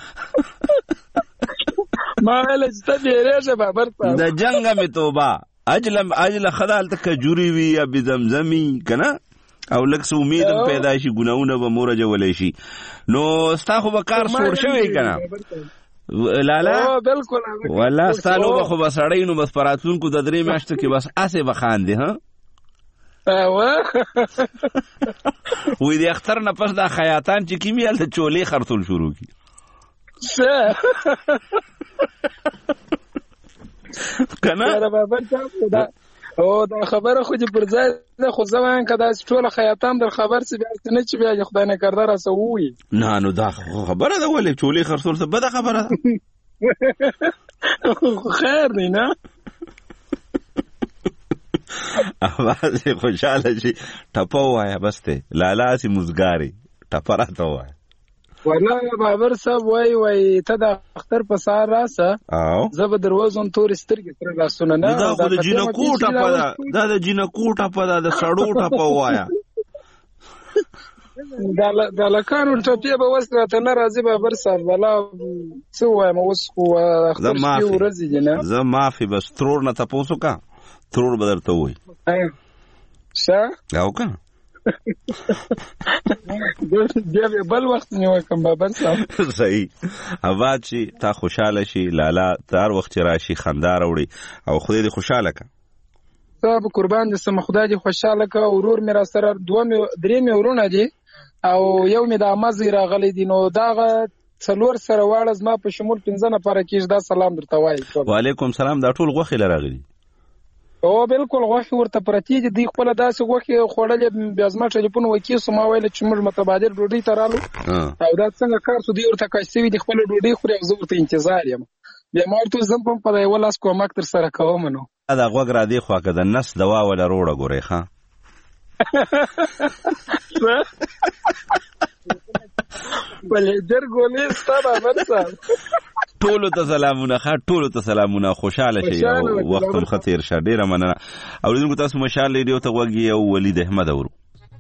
ما ویل چې ته ډېرېږه بابر صاحب د جنګه مې توبه اجله خدا هلته کجوري وي یا بزمزمي که نه او لږ څه امید هم پیدا شي ګناهونه به مور اجولی شي نو ستا خو به کار سوړ شوی که نه لالا والله ستا لوبه خو به سړی نو بس په راتلونکو د 3 میاشتو کې بس هسې به خاندې ها وی د اختر نه پس دا خیاطان چې کیمي هلته چولې خرڅول شروع کړي کنه بابا صاحب او دا خبره خو دې پر ځای ده، خو زه وایم که داسې ټوله خیاطان در خبر سي بیا نه چې بیا خدای نه کرده راسه ووایي. نه نو دا خبره ده، ولې چولې خرڅول څه بده خبره ده؟ خیر دی نه. اواز خوشاله شي ټپه ووایه بس دی، لالا سي مزګاري ټپه راته ووایه. والله بابر صاحب وای ته د اختر په سهار راسه، زه به دروازم تورې سترګې تر لاسونه نه. دا خو د جینکو ټپه ده، دا د جینکو ټپه ده، د سړو ټپه ووایه. د لکانو ټپې به اوس راته نه راځي بابر صاحب، والله څه ووایم اوس خو اختر شپې ورځې دي نه. زه معافي، بس ترور نه تپوس وکړه، ترور به درته ووایي ښه او که بیا بل وخت نیوکم بابر صاحب. صحیح. آباد شي، تا خوشحاله شي، لالا تار وخت چې راشي خندا راوړي او خدای دې خوشحاله که. صاحب قربان دې سم، خدای دې خوشحاله که. ورور مې را سره درې مې ورونه دي او یو مې د امازې راغلی دي، نو دغه څلور سره واړه زما په شمول 15 نفره کېږي. دا سلام درته وایي. وعلیکم سلام. دا ټول غوښې له راغلي؟ او بالکل غوښې ورته پرتې دي، دوی خپله داسې غوښې خوړلې. بیا زما ټلیفون وکیسو، ما ویل چې موږ متبادل ډوډۍ ته رالو او دا څنګه کار سو، دوی ورته کش سوي دي خپله ډوډۍ خوري او زه ورته انتظار یم. بیا ما ورته زه هم په یوه لاس کومک در سره کوم. نو دا غوږ را دې خوا که د نس دوا وله روړه ګورئ ښه. پلیدر ګولې ستا بابر صاحب. ټولو ته سلامونه ښه، ټولو ته سلامونه، خوشحاله شئ او وخت هم ښه تېر شه. ډېره مننه. اورېدونکو تاسو مشال ریډیو ته غوږ یې او ولید احمد اورو.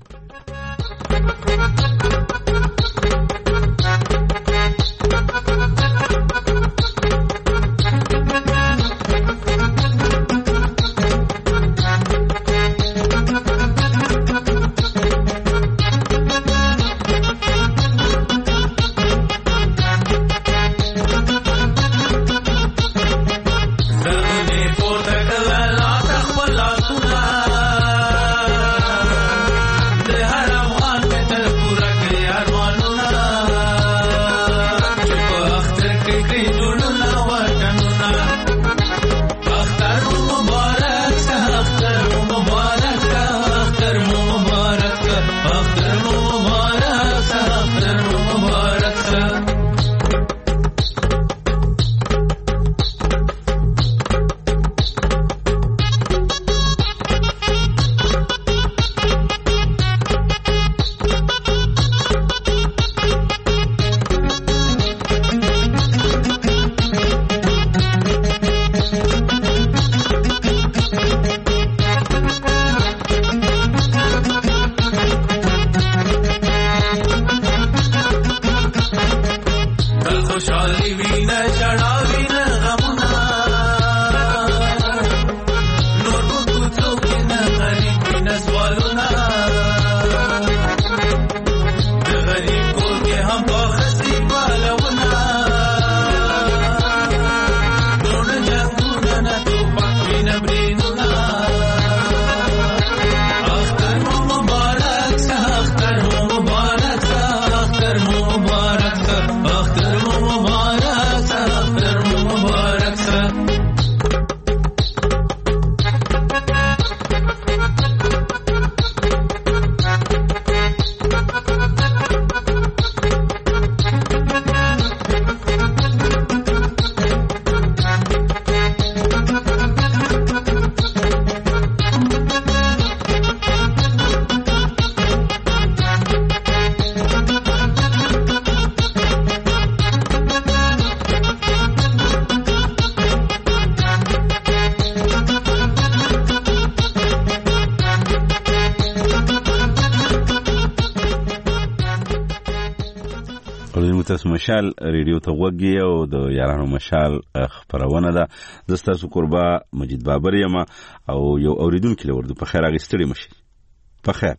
تاسو مشال ریډیو ته وګورئ او د یارانو مشال خبرونه ده. زه تاسو قربا مجید بابر یم او یو اوریدونکو لورد په خیر اغستړي مشي. په خیر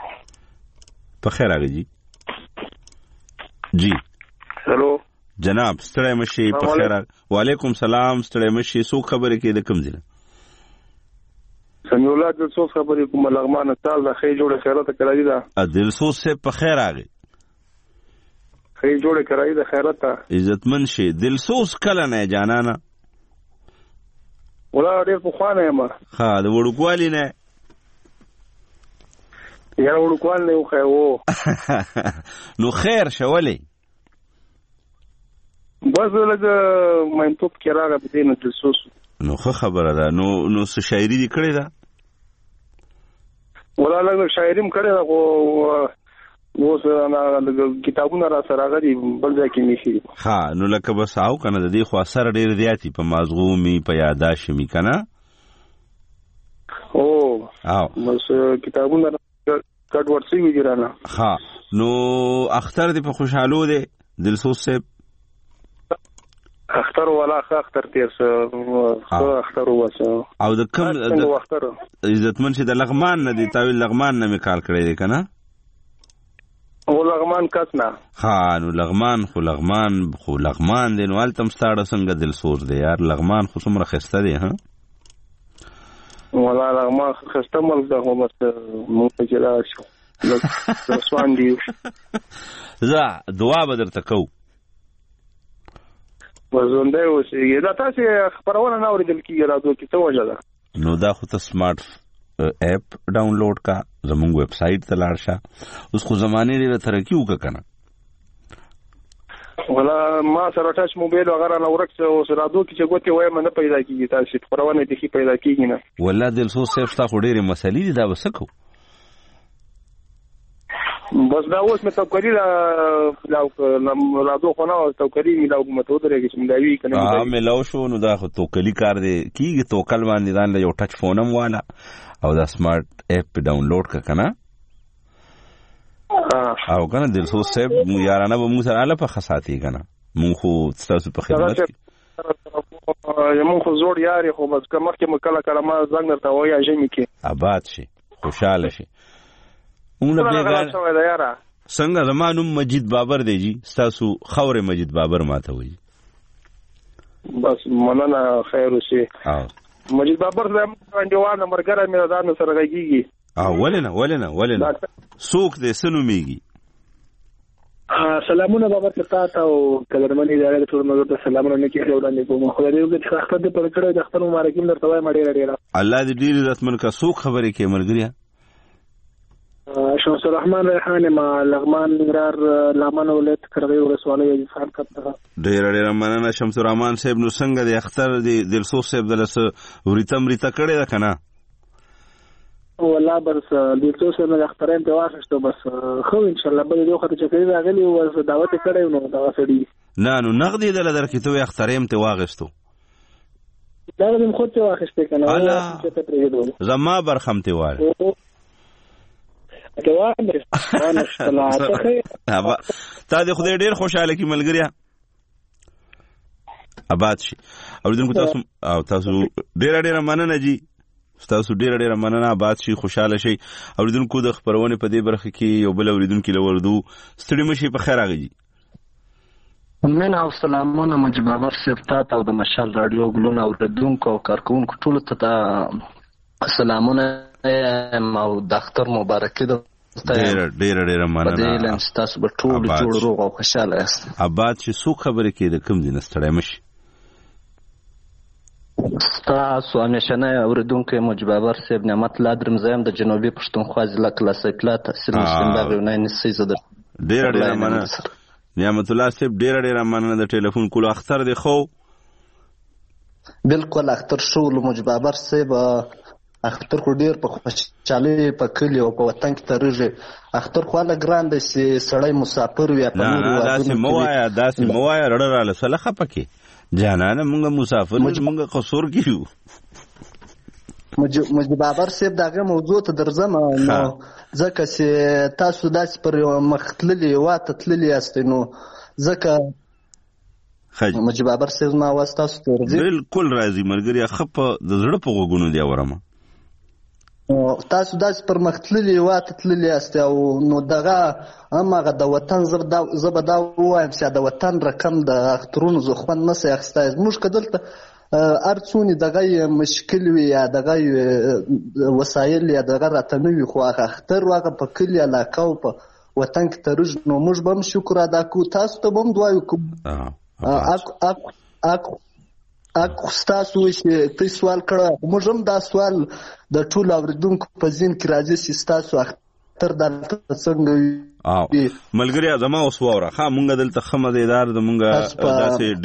اغي جی هلو جناب ستړي مشي. په خیر. وعلیکم سلام. ستړي مشي. سو خبره کې د کوم ځای؟ سمي الله د څو خبرې کوم لغمان تعال د خې جوړه خیرات کړی دا عادل سو سے په خیر اغي خې جوړه کړی دا خیرات عزتمن شي. دلسوس کله نه جانانا ولا ډېر پخوانی یم. ها د وړوکوالي نه یاره وړوکوال نه و. نو خیر شه ولې بس لږ مینتوب کې راغی په دې نه دلسوز. نو ښه خبره ده. نو څه شاعري دې کړې ده؟ ولا لږ شاعري م کړې ده خو اوس کتابونه را سره راغلي بل ځای کې میشي. ها نو لکه بس او که نه د دې خو اثر ډېر زیاتي په مازغو مي په یاداشت مي که نه؟ بس کتابونه کټ ورسوي دي رانه. ها نو اختر دې په خوشحالو دی دلسوز صاحب؟ اختر ولا اختر تیر سه اختر وسه او د کوم عزتمن چې د لغمان نه دی تاویل لغمان نه می کال کړی دی که نه؟ او لغمان کس نه. ها نو لغمان خو لغمان دی. نو هلته هم ستاړه څنګه دلسوز دی یار؟ لغمان خو څومره ښایسته دی. ها ولا لغمان ښایسته ملک ده خو بس موږ پکې راشو رسوان دي. زه دعا به درته کوو ژوندی اوسېږي. دا تاسې خپرونه نه اورېدل کېږي راډیو کې، څه وجه ده؟ نو دا خو ته سمارټ اپ ډاونلوډ کا، زمونږ ویب سایټ ته لاړ شه. اوس خو زمانې ډېره ترقي وکړه که نه؟ ولا ما سره ټچ موبایل وغیره نه ورک شه. اوس راډیو کې چې ګوتې وایم نه پیدا کېږي، تاسې خپرونه بیخي پیدا کېږي نه. والله دلسوز صاحب ستا خو ډېرې مسلې دي، دا به څه کوو؟ بس دا اوس مې توکلي راډیو خو نه توکلي میلاو کومه ته ودرېږي چې میلاوي که نه میلاو شو. نو دا خو توکلي کار دی کېږي. توکل باندې ځان له یو ټچ فون هم واله او دا سمارټ اپ ډاونلوډ که که نه؟ او که نه دلسوز صاحب یارانه به مونږ سره هله پخه ساتي که نه؟ مونږ خو ستاسو په خدمت کې مونږ خو زوړ یار یې، خو بس که مخکې مو کله کله ما زنګ درته وایي ژمي کې آباد شي خوشحاله شي. څنګه زما نوم مجید بابر دی جی، ستاسو خور مجید بابر ماته وایي. بس مننه خیر اوسې. مجید بابر صاحب انډیوال ملګری مې دا نه سره غږیږي. ولې نه څوک دی څه نومېږي؟ سلامونه بابر تا ته او قدرمنې ادارې د ټول ملګرو ته سلامونه نه کېږي وړاندې کوم. خدای دې وکړي چې اختر دې پر کړی د اختر مبارکي درته وایم ډېره. الله دې ډېر عزتمن کا. څوک خبرې کوي ملګریا؟ شمس الرحمن ریحان ما لغمان ننګرهار لغمان ولایت کرغی ولسوالۍ ځان کړه. ډېره مننه شمس الرحمن صاحب. نو څنګه د اختر د دلسوز صاحب د لس وریته کړې ده که نه؟ والله بس دلسوز صاحب د اختر ته واخیستو بس خو ان شاء الله بل یو خاطر چې کوي راغلی او دعوت کړی نو دا سړي نه نو نغدي دل درکې ته اختر ته واغستو دا دې خو ته واخیستې کنه زما برخم ته واره تا دې خدای ډېر خوشاله کی ملګریا آباد شي. اوریدونکو تاسو ډېر مننه جی، تاسو ډېر مننه. آباد شي، خوشاله شي. اوریدونکو د خبرونه په دې برخه کې یو بل اوریدونکو لوردو ستړي مشي په خیر راغی. من او سلامونه مجید بابر صاحب ته او د مشال رادیو ګلونه اوریدونکو او کارکونکو ټول ته سلامونه او د اختر مبارکي ده. ډېر مننه. بدل تاسو به ټول جوړ روغ او خوشاله یاست. آباد شي. څو خبرې کې د کوم دین ستړی مشي؟ تاسو همیشنه اوریدونکو مجید بابر صاحب نعمت الله درم زایم د جنوبي پښتونخوا ضلع کلاسیک پلا تحصیل مسلم باغ یوناني سیزه ده. ډېر مننه نعمت الله صاحب. ډېر مننه د ټلیفون کولو. اختر دی خو بالکل اختر شو مجید بابر صاحب. اختر خو ډېر په خوشحالۍ په کلي او په وطن کې تېرېږي. اختر خو هله ګران دی چې سړی مسافر وي. داسې مه وایه رډه راله سله خفه کې جانانه مونږ مسافر مونږ قصور کې یو. مجید بابر صاحب د هغې موضوع ته درځم نو ځکه چې تاسو داسې پر مخ تللي واته تللي یاستئ نو ځکه مجید بابر صاحب زما اواز تاسو ته ورځي؟ بالکل راځي ملګري. ښه په د زړه په غوږونو دی اورمه. تاسو داسې پر مخ تللي واته تللي یاستئ او نو دغه هماغه د وطن زه به دا ووایم چې د وطن رقم د اخترونو زه خوند نه شئ اخیستی. زموږ که دلته هر څونې دغه مشکل وي یا دغه وسایل یا دغه راته نه وي خو هغه اختر هغه په کلي علاقه او په وطن کې تېرېږي نو موږ به هم شکر ادا کوو. تاسو ته به هم دعا وکړو تاسو چې ته سوال کړه موږ هم دا سوال د ټولو اوریدونکو په ذهن کې راځي چې تاسو اختر دلته څنګه ملګری زما اوس واوره ښه مونږ دلته ښه مزیدار زمونږ داسې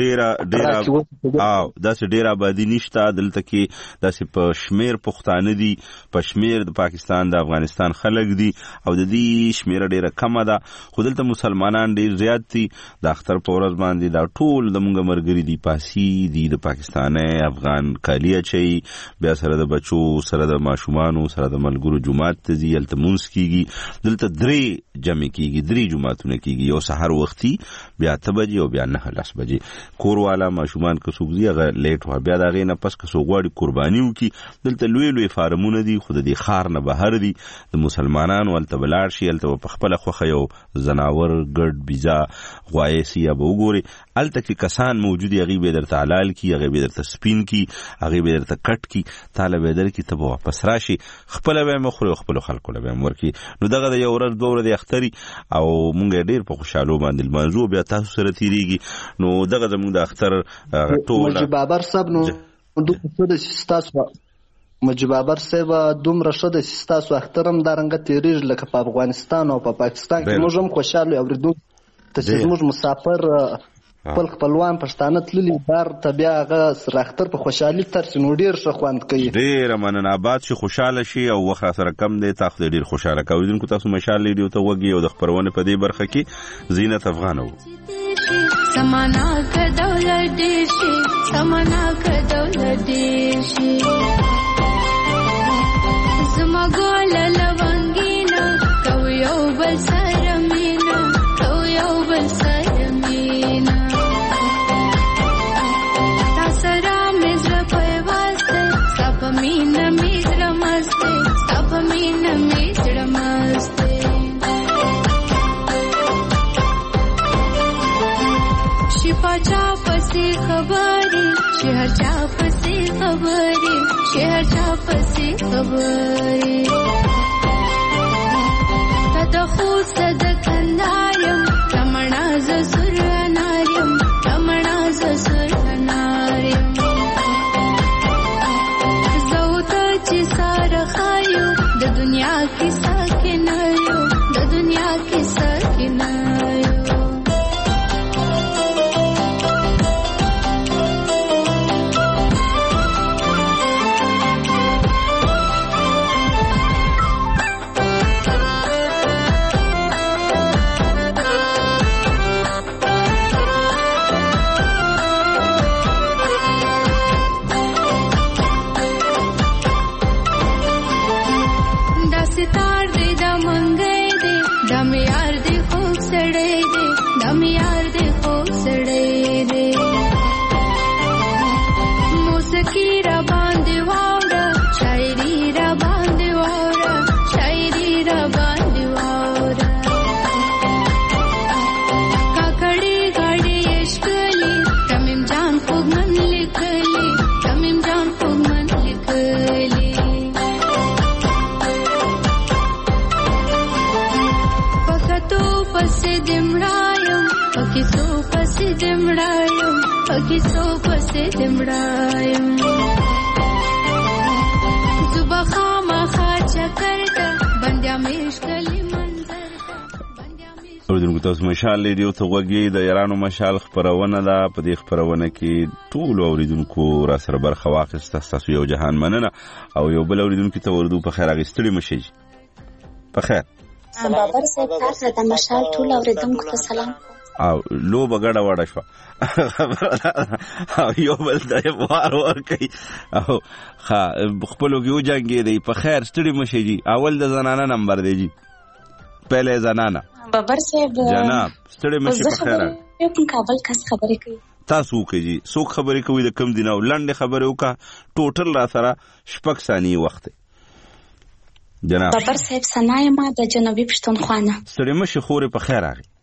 ډېره آبادي نشته دلته کې داسې په شمېر پښتانه دي په شمېر د پاکستان د افغانستان خلک دي او د دې شمېره ډېره کمه ده خو دلته مسلمانان ډېر زیات دي د اختر په ورځ باندې دا ټول زمونږ ملګري دي پاسي دي د پاکستاني افغان کالي اچوي بیا سره د بچو سره د ماشومانو سره د ملګرو جومات ته ځي هلته لمونځ کېږي دلته 3 جمع کیږي 3 جمعتونه کیږي یو سحر وختي بیا 8 بجې او بیا 9 بجې کور والا ماشومان که څوک زی هغه لیټ و بیا دا غي نه پس که څوک غواړي قرباني وکي دلته لوی فارمونه دي خو د دې خار نه بهر دي د مسلمانانو ولته بلار شي ولته په خپل خوخه یو زناور ګډ بيزا غوایسي ابو ګوري الته کې کسان موجود یغي به درته حلال کی یغي به درته سپین کی یغي به درته کټ کی طالب در کی ته واپس راشي خپل به مخرو خپل خلکو له ورکی نو دغه د یو ورځ دوه ورځې اختري او مونږ ډیر په خوشاله باندې الموضوع بیا تاسو سره تیریږي نو دغه زموږ د اختر ټول مجبابر صاحب نو دوه د سیستاسو مجبابر صاحب دومره شده سیستاسو اخترم دارنګ تیریږي لکه په افغانستان او په پاکستان کې موږ هم خوشاله اوریدو ته چې موږ مسافر خپلوان پښتانه تللی بار ته بیا هغه سره اختر په خوشحالي تر نو ډیر ښه خوند کوي ډیر مننه آباد شي خوشاله شي او وخت سره کم دی تاسو ډیر خوشاله کوئ دونکو تاسو مشال لیډیو ته وګي او د خبرونه په دې برخه کې زینت افغانو سمانا کا دولت دیشی سمانا کا دولت دیشی زما ګول لونګینا کو یو بل سره مینا کو یو بل سره مینا تاسرا مزر په واسطه سب مینا میزر مسته سب مینا میزر مسته شپا چا پسی خبری شهر چا پسی خبری شهر چا پسی خبری تدخو صدق ناریم رمنا زسر ناریم رمنا زسر ناریم زوتا چی سار خایو د دنیا کی ساکن آیو د دنیا کی ساکن آیو تاسو مشال لیډیو ته وګورئ د ایرانو مشال خبرونه ده په دې خبرونه کې ټول اوریدونکو را سره برخه واخیسته تاسو یو جهان مننه او یو بل اوریدونکو ته ورودو په خیر اغستړي مشي په خیر بابر صاحب تاسو د مشال ټول اوریدونکو ته سلام او لو بغړه وړه شو او یو بل د وار کوي او خپل یو جنگي دی په خیر ستړي مشي اول د زنانه نمبر دی جی پہلے زنانه بابر صاحب جناب ستړي مشي په خیر یو کوم کابل کس خبرې کوي تاسو کوي څوک خبرې کوي د کم دینه لنډه خبره وکا ټوټل را سره شپږ ثانیې وخت جناب بابر صاحب سنایم د جنوبي پښتونخوا ستړي مشي خوري په خیر راغی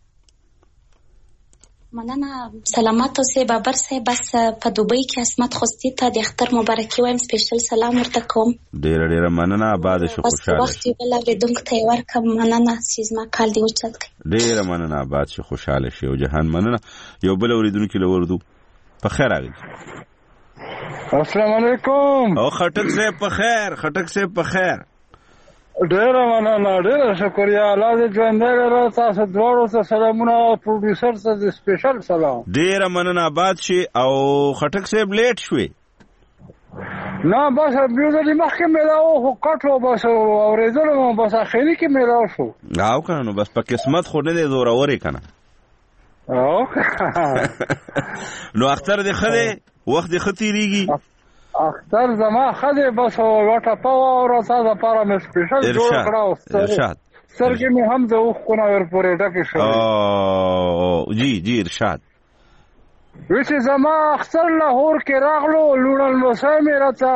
مننه سلامات اوسې بابر صاحب بس په دوبۍ کې عصمت خوستی ته د اختر مبارکي وایم سپیشل سلام ورته کوم ډېر مننه آباد شو خوشاله وخت یې بل اوریدونکو ته ورکم مننه سیزما کال دی اوچت کړي ډېر مننه آباد شو خوشاله شي او جهان مننه یو بل اوریدونکو له وردو په خیر راغلی السلام علیکم. او خټک صاحب په خیر، خټک صاحب په خیر. ډېر مننه، ډېر شکریا. الله دې ژوندی لري. تاسو دواړو ته سلامونه او پروډوسر ته سپیشل سلام. ډېر مننه، آباد شي. او خټک صاحب لیټ شوي؟ نه بس یو ځلې مخکې میلاو خو کټ و، بس اورېدلو مو، بس اخري کې میلاو شو. او که نو بس په قسمت خو نه دی زورورې که نه. نو اختر دې ښه دی؟ وخت دې ښه تېرېږي؟ اختر زما ښه دی، بس یوه ټپه واوره تا دپاره مې سپیشل جوړه کړه. ارشاد سترګې مې هم د اوښکو نه ورپورې ډکې شوې. جی ارشاد. ویسې زما اختر لاهور کې راغلو، لوڼه لمسی مې راته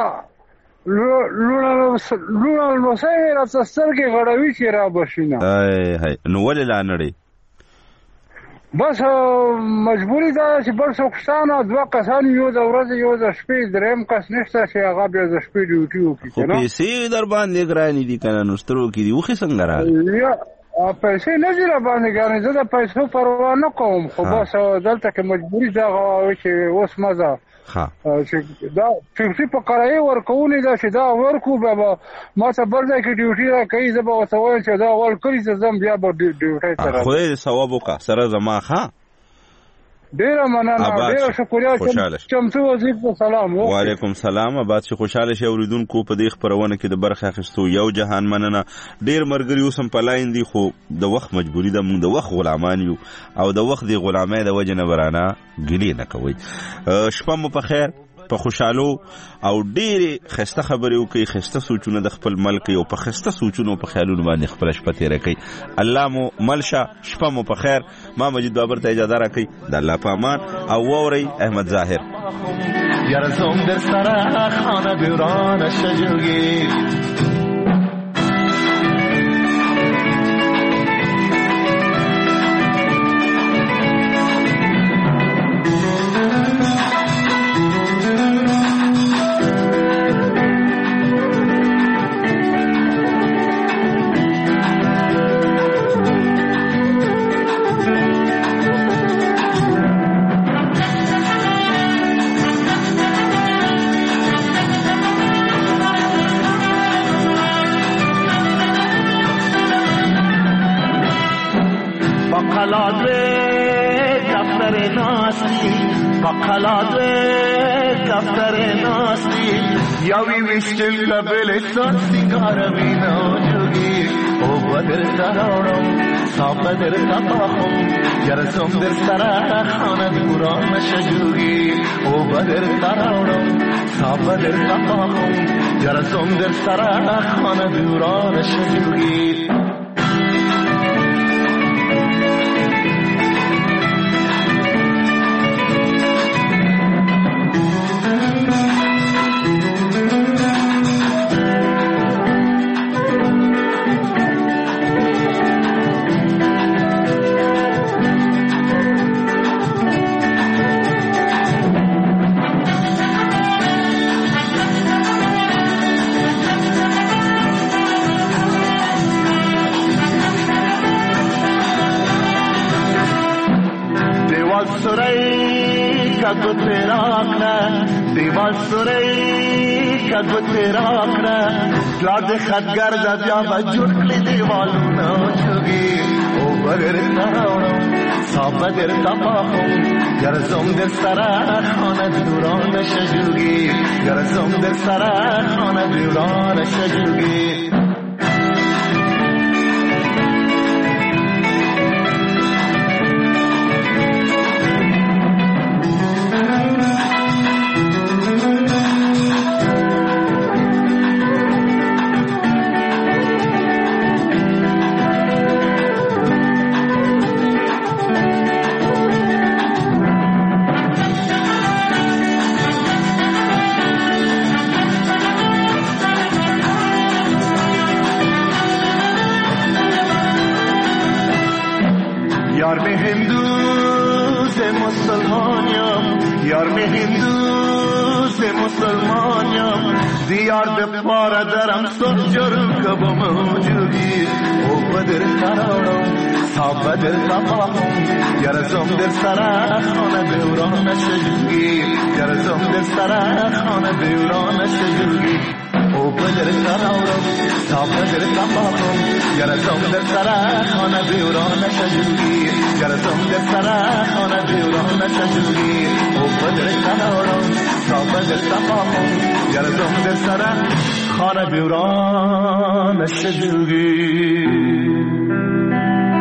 سترګې غړوي چې را بشي نه. نو ولې لا نړۍ؟ بس مجبوري ده چې بل څوک شته نه، دوه کسان یو د ورځې یو د شپې، درېیم کس نشته چې هغه بیا د شپې ډیوټي وکړي. خو پیسې در باندې ګرانې دي که نه؟ نو سترګو کې دي اوښې څنګه راغلې؟ پیسې نه دي را باندې ګرانې، زه د پیسو پروا نه کوم، خو بس دلته کې مجبوري دغه چې اوس مزه چې دا 50 په کرایې ورکوونې ده چې دا ورکو، بیا به ما ته بل ځای کې ډیوټي را کوي، زه به ورته وایم چې دا ورکړي ته ځم، بیا به ډیوټۍ ته راځم. خدای دې ثواب وکړه سره زما. ښه ډېره مننه، ډېره شکریا. چمتو وزیر ته سلام. وعلیکم سلام. آباد چې خوشحاله شي اورېدونکو په دې خپرونه کې د برخې اخیستو یو جهان مننه. ډېر ملګري اوس هم په لاین دي، خو د وخت مجبوري ده، موږ د وخت غلامان یو او د وخت د غلامۍ د وجې نه برانه ګیلې نه کوئ. شپه مو په خیر، په خوشحالو او ډېرې ښایسته خبرې وکړئ، ښایسته سوچونه د خپل مل کوي او په ښایسته سوچونو په خیالونو باندې خپله شپه تېره کوي. الله مو مل شه، شپه مو په خیر. ما مجید بابر ته اجازه راکوئ. د الله په امان. او واورئ احمد ظاهر. یرزم در سر خانه دوران شجوگی یاوی ویشتل قبل سات سنگار مینا جوگی او بدر تراورم سا بدر تپاهم یرزم در سر خانه دوران شجوگی او بدر تراورم سا بدر تپاهم یرزم در سر خانه دوران شجوگی خدگر دیا بجور کلی دیوالونا چوگی او بدر تراورم سا بدر تپاهم یرزم در سر خانه دوران شجوگی یرزم در سر خانه دوران شجوگی یرزم در سر خانه دوران شجوگی گرزم در سر خانه بیوران شجوری او بجر سراورم تا بجر سماهم گرزم در سر خانه بیوران شجوری گرزم در سر خانه بیوران شجوری او بجر سراورم تا بجر سماهم گرزم در سر خانه بیوران شجوری